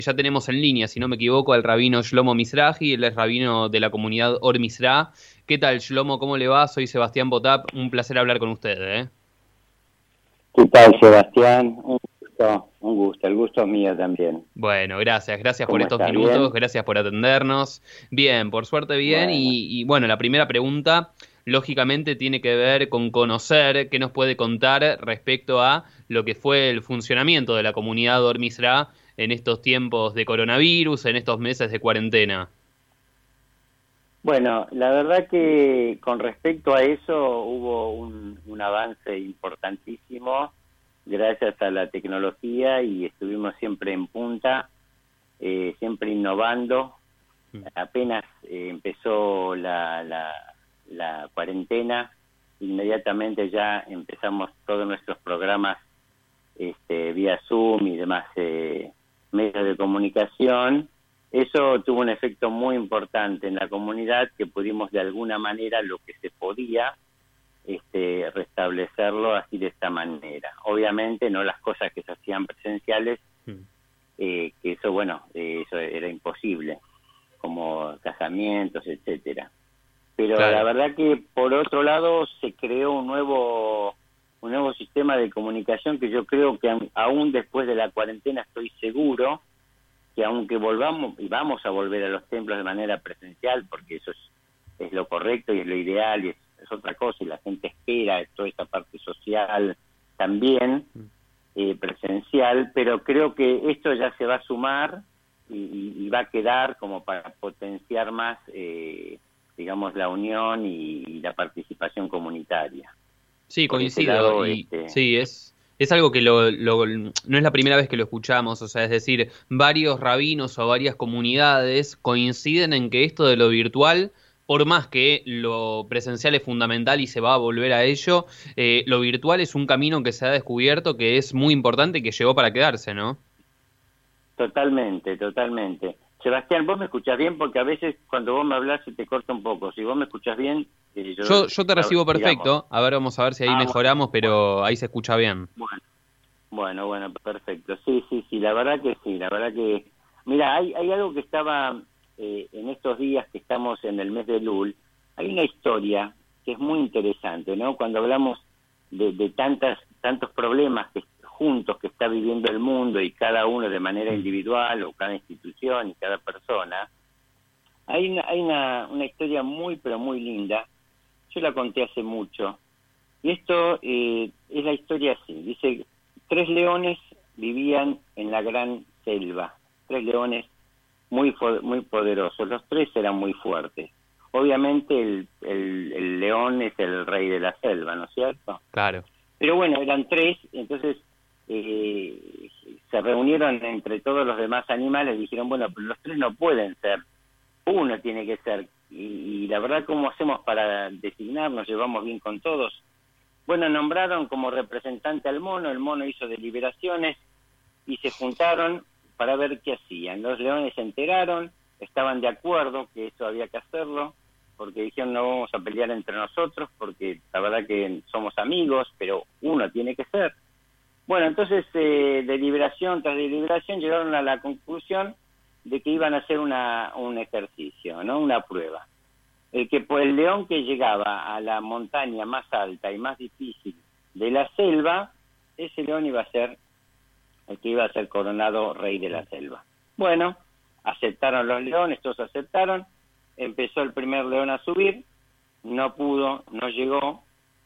ya tenemos en línea, si no me equivoco, al rabino Shlomo Mizrahi, él es rabino de la comunidad Or Mizrah. ¿Qué tal, Shlomo? ¿Cómo le va? Soy Sebastián Botap, un placer hablar con usted, ¿eh? ¿Qué tal, Sebastián? Un gusto, el gusto es mío también. Bueno, gracias por ¿Cómo estos estás? minutos, ¿Bien? gracias por atendernos. Bien, por suerte bien, Bueno, y bueno, la primera pregunta, lógicamente, tiene que ver con conocer qué nos puede contar respecto a lo que fue el funcionamiento de la comunidad Or Mizrah en estos tiempos de coronavirus, en estos meses de cuarentena. bueno, la verdad que con respecto a eso hubo un avance importantísimo gracias a la tecnología y estuvimos siempre en punta, siempre innovando. Apenas empezó la cuarentena, inmediatamente ya empezamos todos nuestros programas vía Zoom y demás medios de comunicación. Eso tuvo un efecto muy importante en la comunidad, que pudimos de alguna manera lo que se podía restablecerlo así de esta manera. Obviamente no las cosas que se hacían presenciales, que eso, bueno, eso era imposible, como casamientos, etcétera. Pero la Claro. verdad que por otro lado se creó un nuevo sistema de comunicación que yo creo que aún después de la cuarentena estoy seguro que aunque volvamos y vamos a volver a los templos de manera presencial, porque eso es lo correcto y es lo ideal y es otra cosa, y la gente espera toda esta parte social también presencial, pero creo que esto ya se va a sumar y va a quedar como para potenciar más digamos la unión y la participación comunitaria. Sí, Por ese coincido. lado, Y sí, es algo que no es la primera vez que lo escuchamos. O sea, es decir, varios rabinos o varias comunidades coinciden en que esto de lo virtual, por más que lo presencial es fundamental y se va a volver a ello, lo virtual es un camino que se ha descubierto que es muy importante y que llegó para quedarse, ¿no? totalmente, totalmente. Sebastián, ¿vos me escuchás bien? Porque a veces cuando vos me hablas se te corta un poco. Si vos me escuchás bien, Yo te recibo sigamos. perfecto. A ver, vamos a ver si ahí Ah, bueno, mejoramos, bueno, pero ahí se escucha bien. bueno. Bueno, perfecto. Sí, sí, sí, la verdad que sí, la verdad que... Mira, hay algo que estaba en estos días que estamos en el mes de Lul, hay una historia que es muy interesante, ¿no? Cuando hablamos de tantos problemas juntos que está viviendo el mundo y cada uno de manera Mm. individual o cada institución y cada persona, hay una historia muy, pero muy linda. Yo la conté hace mucho. Y esto es la historia así. Dice, 3 leones vivían en la gran selva. 3 leones muy poderosos. Los tres eran muy fuertes. Obviamente el león es el rey de la selva, ¿no es cierto? Claro. Pero bueno, eran tres, entonces eh, se reunieron entre todos los demás animales y dijeron, bueno, pero los tres no pueden ser, uno tiene que ser. Y la verdad, ¿cómo hacemos para designarnos? Llevamos bien con todos. Bueno, nombraron como representante al mono, el mono hizo deliberaciones y se juntaron para ver qué hacían. Los leones se enteraron, estaban de acuerdo que eso había que hacerlo, porque dijeron no vamos a pelear entre nosotros, porque la verdad que somos amigos, pero uno tiene que ser. Bueno, entonces deliberación tras deliberación llegaron a la conclusión de que iban a hacer un ejercicio, ¿no? Una prueba. El león que llegaba a la montaña más alta y más difícil de la selva, ese león iba a ser el que iba a ser coronado rey de la selva. Bueno, aceptaron los leones, todos aceptaron, empezó el primer león a subir, no pudo, no llegó,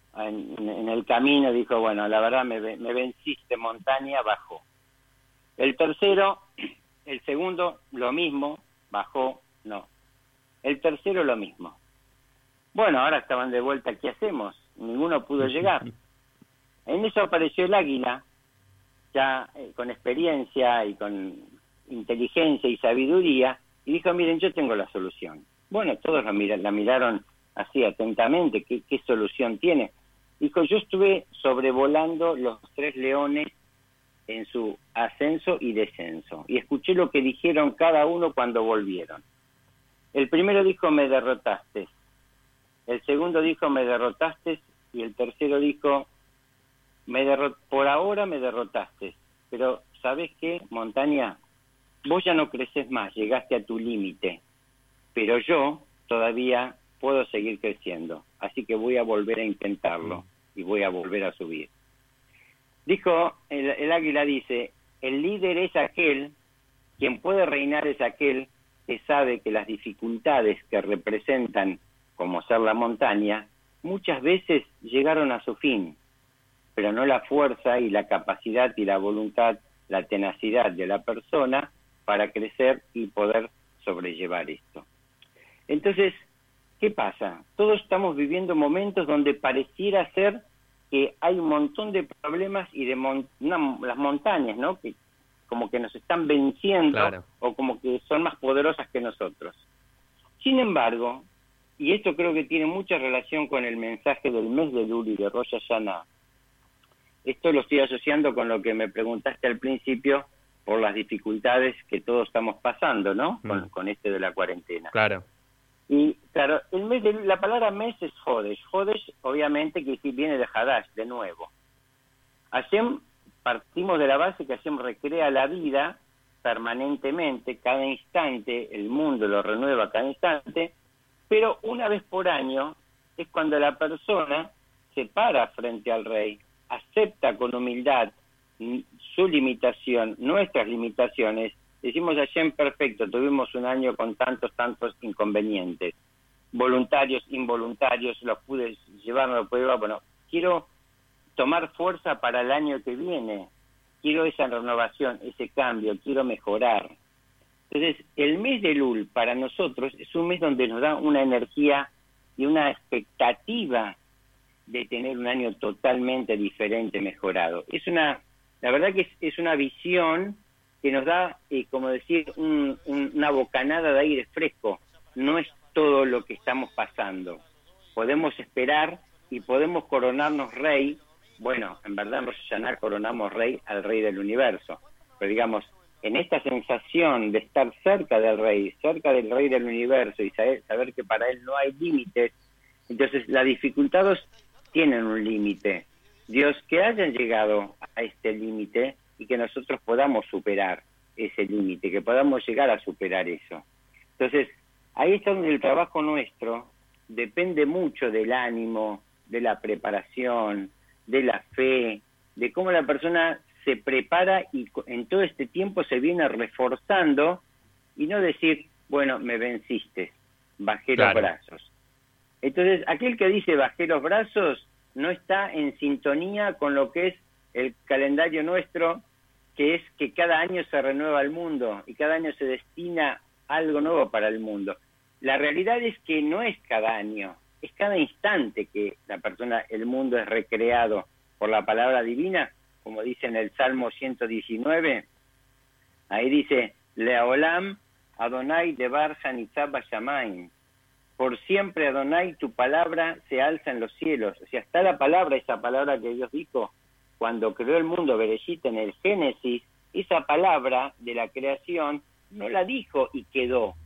en el camino dijo, bueno, la verdad me venciste montaña, bajó. El tercero, el segundo, lo mismo, bajó, no. El tercero, lo mismo. Bueno, ahora estaban de vuelta, ¿qué hacemos? Ninguno pudo llegar. En eso apareció el águila, ya con experiencia y con inteligencia y sabiduría, y dijo, miren, yo tengo la solución. Bueno, todos la miraron así atentamente, ¿qué solución tiene? Dijo, yo estuve sobrevolando los 3 leones en su ascenso y descenso, y escuché lo que dijeron cada uno cuando volvieron. El primero dijo, me derrotaste. El segundo dijo, me derrotaste, y el tercero dijo, por ahora me derrotaste, pero ¿sabes qué, montaña? vos ya no creces más, llegaste a tu límite, pero yo todavía puedo seguir creciendo, así que voy a volver a intentarlo y voy a volver a subir. Dijo, el águila dice, el líder es aquel, quien puede reinar es aquel que sabe que las dificultades que representan, como ser la montaña, muchas veces llegaron a su fin, pero no la fuerza y la capacidad y la voluntad, la tenacidad de la persona para crecer y poder sobrellevar esto. Entonces, ¿qué pasa? Todos estamos viviendo momentos donde pareciera ser que hay un montón de problemas y de las montañas, ¿no? Que como que nos están venciendo, claro, o como que son más poderosas que nosotros. Sin embargo, y esto creo que tiene mucha relación con el mensaje del mes de Elul y de Rosh Hashanah, esto lo estoy asociando con lo que me preguntaste al principio por las dificultades que todos estamos pasando, ¿no? Con este de la cuarentena. Claro. Y claro, la palabra mes es Jodesh. Jodesh, obviamente, que viene de Hadash, de nuevo. Hashem, partimos de la base que Hashem recrea la vida permanentemente, cada instante, el mundo lo renueva cada instante, pero una vez por año es cuando la persona se para frente al Rey, acepta con humildad su limitación, nuestras limitaciones. Decimos Hashem, perfecto, tuvimos un año con tantos inconvenientes, voluntarios, involuntarios, los pude llevar, no los pude llevar, bueno, quiero tomar fuerza para el año que viene, quiero esa renovación, ese cambio, quiero mejorar. Entonces, el mes de Elul para nosotros es un mes donde nos da una energía y una expectativa de tener un año totalmente diferente, mejorado. La verdad que es una visión que nos da, como decir, una bocanada de aire fresco. No es todo lo que estamos pasando. Podemos esperar y podemos coronarnos rey. Bueno, en verdad en Rosh Hashanah coronamos rey al rey del universo. Pero digamos, en esta sensación de estar cerca del rey del universo y saber que para él no hay límites, entonces las dificultades tienen un límite. Dios, que hayan llegado a este límite y que nosotros podamos superar ese límite, que podamos llegar a superar eso. Entonces, ahí está donde el trabajo nuestro depende mucho del ánimo, de la preparación, de la fe, de cómo la persona se prepara y en todo este tiempo se viene reforzando y no decir, bueno, me venciste, bajé los brazos. Entonces, aquel que dice bajé los brazos no está en sintonía con lo que es el calendario nuestro, que es que cada año se renueva el mundo y cada año se destina algo nuevo para el mundo. La realidad es que no es cada año, es cada instante que el mundo es recreado por la palabra divina, como dice en el Salmo 119, ahí dice, Leolam Adonai Debar Hanitzah Bashamayim, por siempre Adonai tu palabra se alza en los cielos. O sea, está la palabra, esa palabra que Dios dijo cuando creó el mundo, Bereshit, en el Génesis, esa palabra de la creación no la dijo y quedó.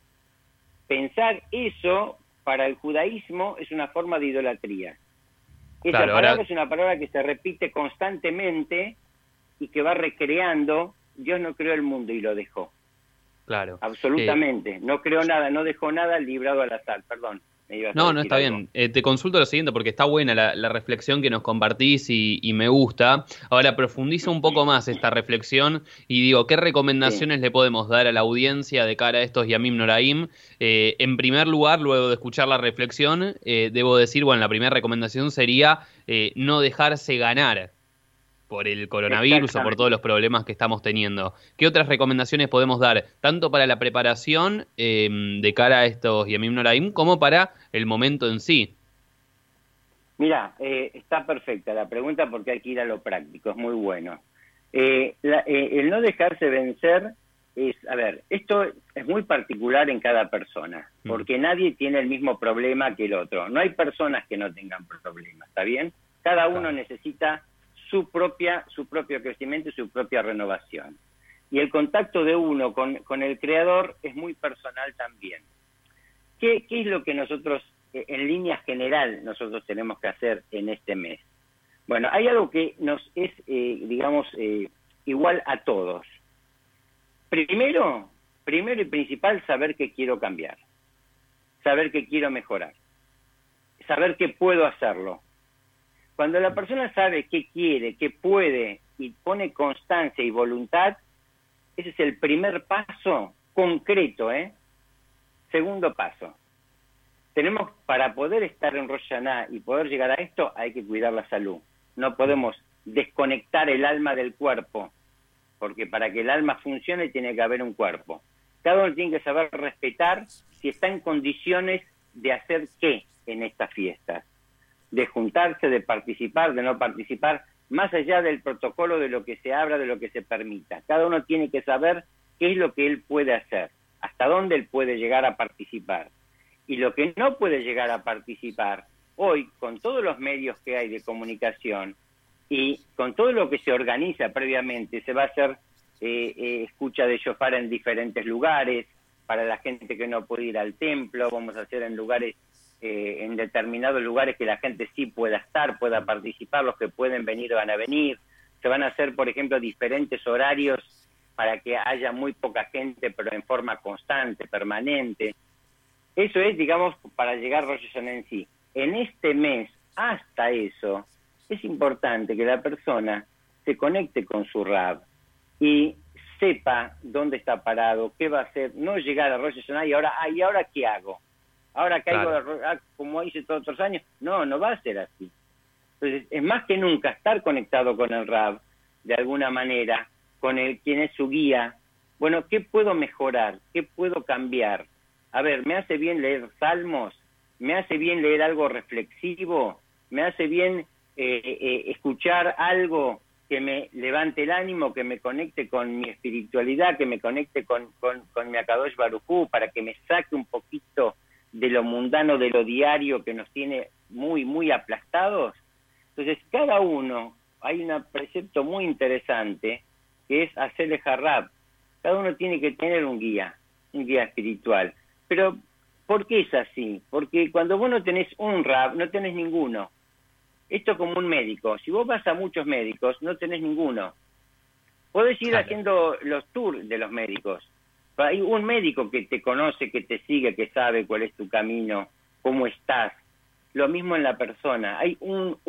Pensar eso para el judaísmo es una forma de idolatría. Esa palabra es una palabra que se repite constantemente y que va recreando. Dios no creó el mundo y lo dejó. Claro. Absolutamente. No creó nada, no dejó nada librado al azar. Perdón. No, está bien. Te consulto lo siguiente porque está buena la reflexión que nos compartís y me gusta. Ahora profundiza un poco más esta reflexión y digo, ¿qué recomendaciones le podemos dar a la audiencia de cara a estos Yamim Noraim? En primer lugar, luego de escuchar la reflexión, debo decir, bueno, la primera recomendación sería no dejarse ganar por el coronavirus o por todos los problemas que estamos teniendo. ¿Qué otras recomendaciones podemos dar, tanto para la preparación de cara a estos Yamim Noraim, como para el momento en sí? Mira, está perfecta la pregunta porque hay que ir a lo práctico, es muy bueno. El no dejarse vencer es, esto es muy particular en cada persona, porque nadie tiene el mismo problema que el otro. No hay personas que no tengan problemas, ¿está bien? Cada uno necesita su propio crecimiento y su propia renovación. Y el contacto de uno con el Creador es muy personal también. ¿Qué es lo que nosotros, en línea general, nosotros tenemos que hacer en este mes? Bueno, hay algo que nos es, igual a todos. Primero y principal, saber que quiero cambiar, saber que quiero mejorar, saber que puedo hacerlo. Cuando la persona sabe qué quiere, qué puede y pone constancia y voluntad, ese es el primer paso concreto, ¿eh? Segundo paso. Tenemos, para poder estar en Rosh Hashanah y poder llegar a esto, hay que cuidar la salud. No podemos desconectar el alma del cuerpo, porque para que el alma funcione tiene que haber un cuerpo. Cada uno tiene que saber respetar si está en condiciones de hacer qué en estas fiestas, de juntarse, de participar, de no participar, más allá del protocolo de lo que se abra, de lo que se permita. Cada uno tiene que saber qué es lo que él puede hacer, hasta dónde él puede llegar a participar. Y lo que no puede llegar a participar, hoy, con todos los medios que hay de comunicación y con todo lo que se organiza previamente, se va a hacer escucha de shofar en diferentes lugares, para la gente que no puede ir al templo, vamos a hacer en lugares, en determinados lugares que la gente sí pueda estar, pueda participar, los que pueden venir van a venir. Se van a hacer, por ejemplo, diferentes horarios para que haya muy poca gente, pero en forma constante, permanente. Eso es, digamos, para llegar a Rosh Hashanah en sí. En este mes, hasta eso, es importante que la persona se conecte con su Rab y sepa dónde está parado, qué va a hacer, no llegar a Rosh Hashanah y ahora ¿qué hago? Ahora caigo como hice todos otros años. No va a ser así. Entonces, es más que nunca estar conectado con el Rab, de alguna manera, con el quien es su guía. Bueno, ¿qué puedo mejorar? ¿Qué puedo cambiar? A ver, ¿me hace bien leer salmos? ¿Me hace bien leer algo reflexivo? ¿Me hace bien escuchar algo que me levante el ánimo, que me conecte con mi espiritualidad, que me conecte con mi Akadosh Baruj Hu, para que me saque un poquito de lo mundano, de lo diario que nos tiene muy, muy aplastados? Entonces, cada uno, hay un precepto muy interesante, que es hacerle jarrab. Cada uno tiene que tener un guía espiritual. Pero, ¿por qué es así? Porque cuando vos no tenés un rab, no tenés ninguno. Esto es como un médico. Si vos vas a muchos médicos, no tenés ninguno. Podés ir haciendo los tours de los médicos. Hay un médico que te conoce, que te sigue, que sabe cuál es tu camino, cómo estás. Lo mismo en la persona. Hay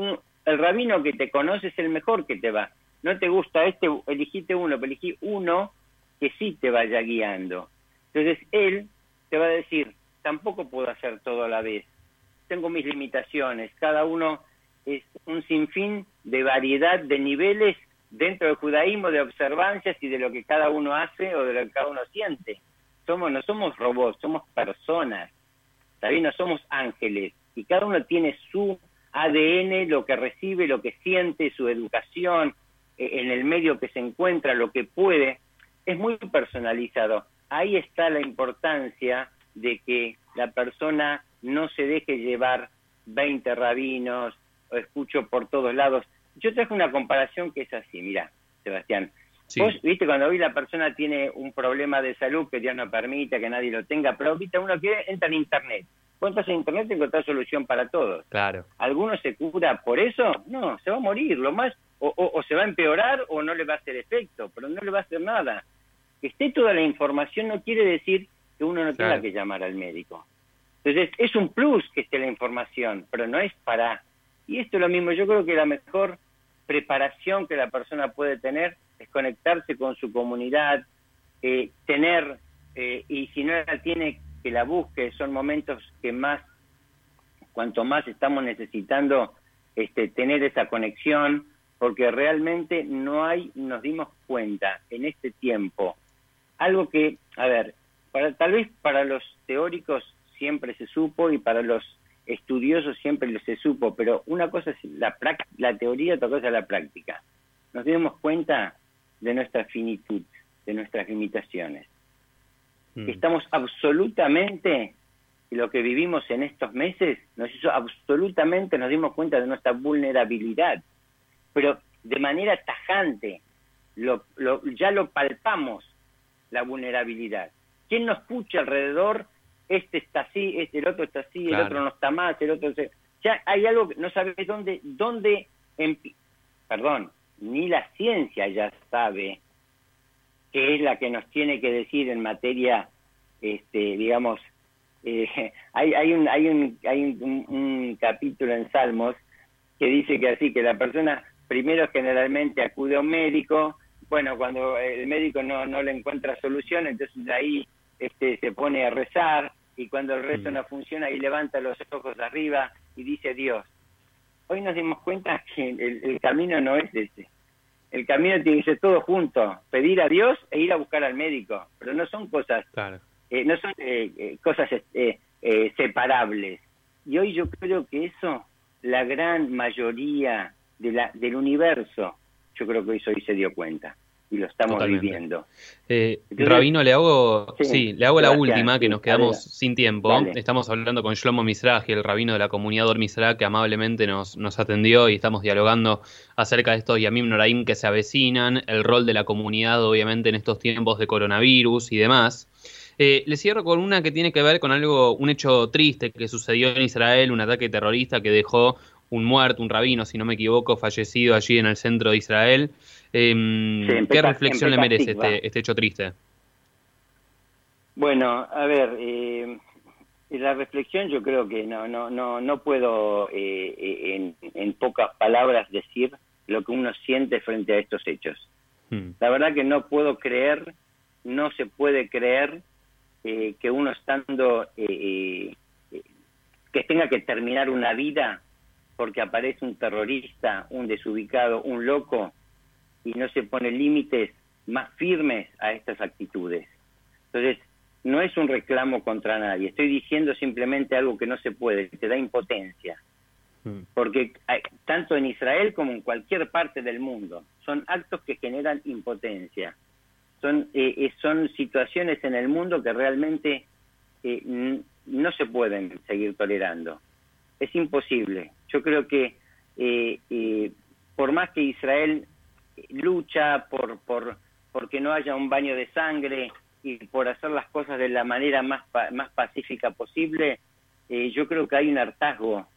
el rabino que te conoce es el mejor que te va. No te gusta este, elegiste uno, pero elegí uno que sí te vaya guiando. Entonces él te va a decir, tampoco puedo hacer todo a la vez. Tengo mis limitaciones. Cada uno es un sinfín de variedad de niveles dentro del judaísmo, de observancias y de lo que cada uno hace o de lo que cada uno siente. No somos robots, somos personas. También no somos ángeles. Y cada uno tiene su ADN, lo que recibe, lo que siente, su educación, en el medio que se encuentra, lo que puede. Es muy personalizado. Ahí está la importancia de que la persona no se deje llevar 20 rabinos, o escucho por todos lados. Yo traje una comparación que es así, mira, Sebastián. Sí. Vos, viste, cuando hoy la persona tiene un problema de salud, que Dios no permita, que nadie lo tenga, pero viste, uno quiere, entra en Internet. Vos entras en Internet y encontrás solución para todos. Claro. ¿Alguno se cura por eso? No, se va a morir, lo más, o se va a empeorar o no le va a hacer efecto, pero no le va a hacer nada. Que esté toda la información no quiere decir que uno no tenga que llamar al médico. Entonces, es un plus que esté la información, pero no es para... Y esto es lo mismo, yo creo que la mejor preparación que la persona puede tener es conectarse con su comunidad, tener, y si no la tiene, que la busque. Son momentos que más, cuanto más estamos necesitando tener esa conexión, porque realmente nos dimos cuenta en este tiempo, algo que, a ver, tal vez para los teóricos siempre se supo y para los estudiosos siempre se supo, pero una cosa es la teoría, otra cosa es la práctica. Nos dimos cuenta de nuestra finitud, de nuestras limitaciones. Estamos absolutamente, lo que vivimos en estos meses, nos dimos cuenta de nuestra vulnerabilidad, pero de manera tajante, ya lo palpamos, la vulnerabilidad. ¿Quién nos escucha alrededor? Este está así, el otro está así, el otro no está más, el otro... Ya hay algo que no sabes dónde ni la ciencia ya sabe que es la que nos tiene que decir en materia, digamos, hay un capítulo en Salmos que dice que así, que la persona primero generalmente acude a un médico, bueno, cuando el médico no le encuentra solución, entonces de ahí se pone a rezar, y cuando el rezo no funciona, ahí levanta los ojos arriba y dice Dios. Hoy nos dimos cuenta que el camino no es ese. El camino tiene que ser todo junto, pedir a Dios e ir a buscar al médico, pero no son cosas, Claro. no son cosas separables. Y hoy yo creo que eso, la gran mayoría del universo, yo creo que hoy se dio cuenta y lo estamos Totalmente. viviendo. Entonces, Rabino, le hago la última, que nos quedamos sin tiempo. Dale. Estamos hablando con Shlomo Mizrahi, el rabino de la comunidad Or Mizrah, que amablemente nos atendió, y estamos dialogando acerca de estos Yamim Noraim que se avecinan, el rol de la comunidad, obviamente, en estos tiempos de coronavirus y demás. Le cierro con una que tiene que ver con un hecho triste que sucedió en Israel, un ataque terrorista que dejó un muerto, un rabino, si no me equivoco, fallecido allí en el centro de Israel. ¿Qué reflexión le merece este hecho triste? Bueno, a ver, la reflexión yo creo que no puedo en pocas palabras decir lo que uno siente frente a estos hechos. La verdad que no se puede creer que uno estando, que tenga que terminar una vida porque aparece un terrorista, un desubicado, un loco, y no se ponen límites más firmes a estas actitudes. Entonces, no es un reclamo contra nadie, estoy diciendo simplemente algo que no se puede, que te da impotencia. Porque tanto en Israel como en cualquier parte del mundo, son actos que generan impotencia. Son situaciones en el mundo que realmente no se pueden seguir tolerando. Es imposible. Yo creo que por más que Israel lucha porque no haya un baño de sangre y por hacer las cosas de la manera más pacífica posible, yo creo que hay un hartazgo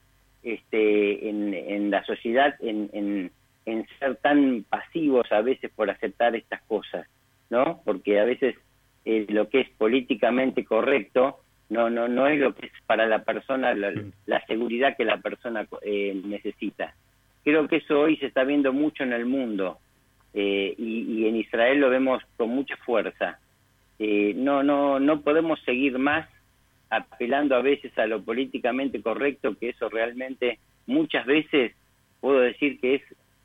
en la sociedad en ser tan pasivos a veces por aceptar estas cosas, ¿no? Porque a veces lo que es políticamente correcto no es lo que es para la persona la seguridad que la persona necesita. Creo que eso hoy se está viendo mucho en el mundo, y en Israel lo vemos con mucha fuerza. No podemos seguir más apelando a veces a lo políticamente correcto, que eso realmente muchas veces puedo decir que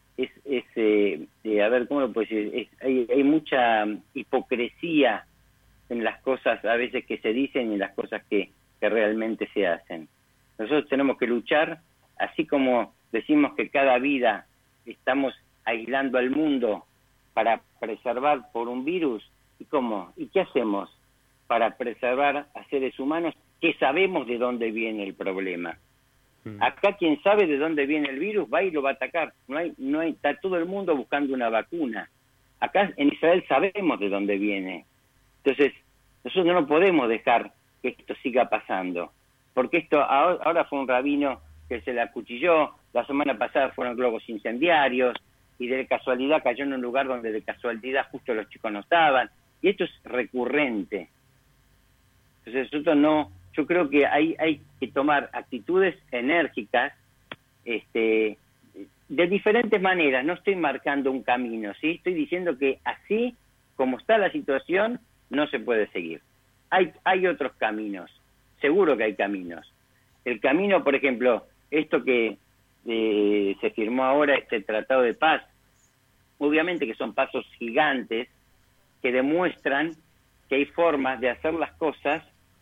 a ver, ¿cómo lo puedo decir? Hay mucha hipocresía en las cosas a veces que se dicen y en las cosas que realmente se hacen. Nosotros tenemos que luchar, así como decimos que cada vida estamos aislando al mundo para preservar por un virus. ¿Y cómo? ¿Y qué hacemos para preservar a seres humanos que sabemos de dónde viene el problema? Acá quien sabe de dónde viene el virus va y lo va a atacar. Está todo el mundo buscando una vacuna. Acá en Israel sabemos de dónde viene. Entonces, nosotros no podemos dejar que esto siga pasando. Porque esto ahora fue un rabino que se la acuchilló, la semana pasada fueron globos incendiarios, y de casualidad cayó en un lugar donde de casualidad justo los chicos no estaban, y esto es recurrente. Entonces yo creo que hay que tomar actitudes enérgicas, de diferentes maneras. No estoy marcando un camino, ¿sí? Estoy diciendo que así como está la situación, no se puede seguir. Hay otros caminos, seguro que hay caminos. El camino, por ejemplo, esto que se firmó ahora, este tratado de paz, obviamente que son pasos gigantes que demuestran que hay formas de hacer las cosas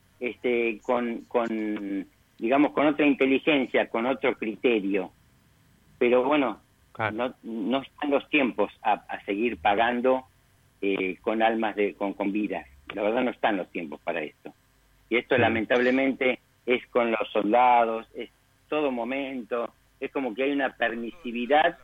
digamos, con otra inteligencia, con otro criterio. Pero bueno, claro, no están los tiempos a seguir pagando con almas, con vidas. La verdad no están los tiempos para esto. Y esto lamentablemente es con los soldados, es todo momento, es como que hay una permisividad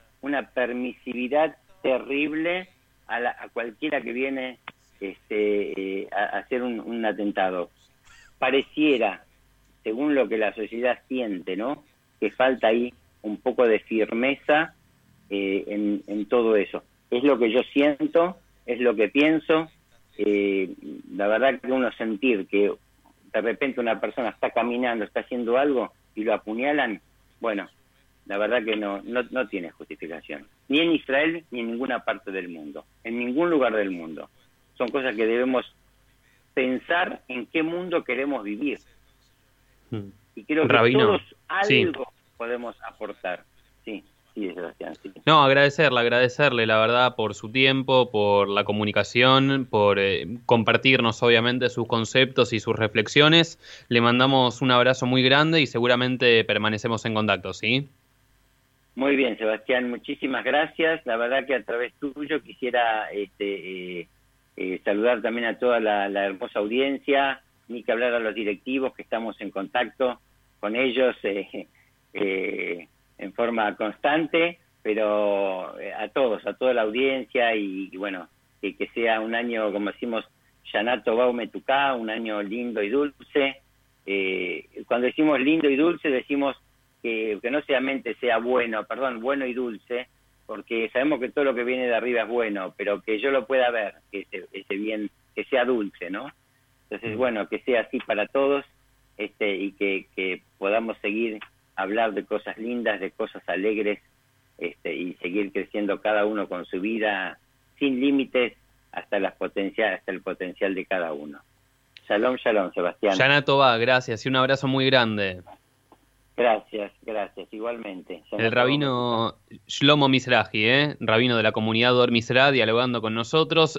terrible a cualquiera que viene a hacer un atentado. Pareciera, según lo que la sociedad siente, ¿no?, que falta ahí un poco de firmeza en todo eso. Es lo que yo siento, es lo que pienso. La verdad que uno sentir que de repente una persona está caminando, está haciendo algo y lo apuñalan, bueno, la verdad que no tiene justificación. Ni en Israel ni en ninguna parte del mundo, en ningún lugar del mundo. Son cosas que debemos pensar en qué mundo queremos vivir. Y creo que Rabino, todos algo sí. podemos aportar. Sí, Sebastián, sí. No, agradecerle, la verdad, por su tiempo, por la comunicación, por compartirnos, obviamente, sus conceptos y sus reflexiones. Le mandamos un abrazo muy grande y seguramente permanecemos en contacto, ¿sí? Muy bien, Sebastián, muchísimas gracias. La verdad que a través tuyo quisiera saludar también a toda la hermosa audiencia, ni que hablar a los directivos que estamos en contacto con ellos en forma constante, pero a todos, a toda la audiencia y bueno, que sea un año, como decimos, Shana Tova Umetuká, un año lindo y dulce. Cuando decimos lindo y dulce decimos que no solamente sea bueno y dulce, porque sabemos que todo lo que viene de arriba es bueno, pero que yo lo pueda ver, que ese bien, que sea dulce, ¿no? Entonces, bueno, que sea así para todos, y que podamos seguir hablar de cosas lindas, de cosas alegres, y seguir creciendo cada uno con su vida, sin límites, hasta el potencial de cada uno. Shalom, shalom, Sebastián. Shana Tova, gracias y un abrazo muy grande. Gracias, igualmente. El rabino Shlomo Mizrahi, rabino de la comunidad Dor Misra, dialogando con nosotros.